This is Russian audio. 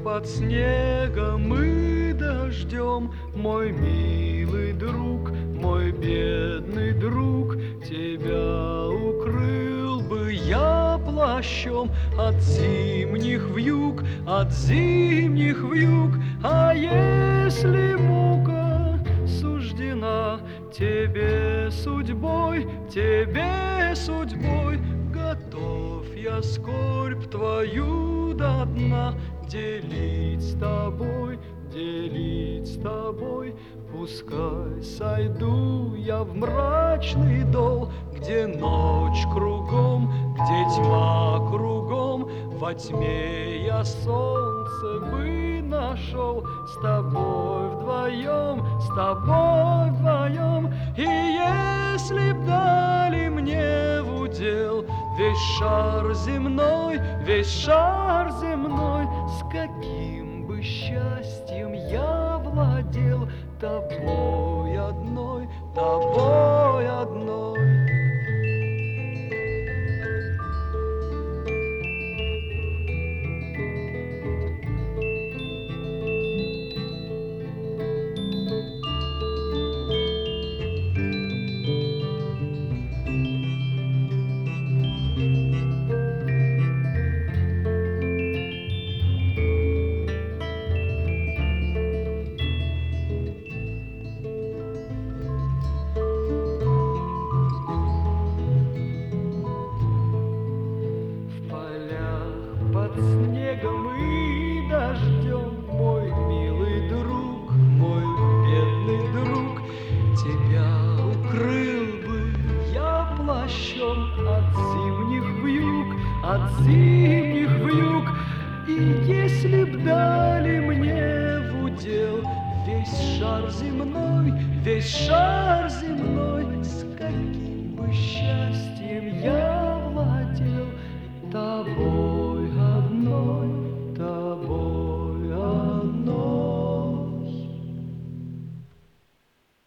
под снегом и дождем, мой милый друг, мой бедный друг, тебя укрыл бы я плащом от зимних вьюг, от зимних вьюг. А если мука суждена тебе судьбой, готов я скорбь твою до дна делить с тобой, делить с тобой. Пускай сойду я в мрачный дол, где ночь кругом, где тьма кругом, во тьме я солнце бы нашел с тобой вдвоем, с тобой вдвоем. И если б дали мне в удел весь шар земной, с каким бы счастьем я владел тобой одной, тобой одной. Под снегом и дождем, мой милый друг, мой бедный друг, тебя укрыл бы я плащом от зимних вьюг, от зимних вьюг. И если б дали мне в удел весь шар земной,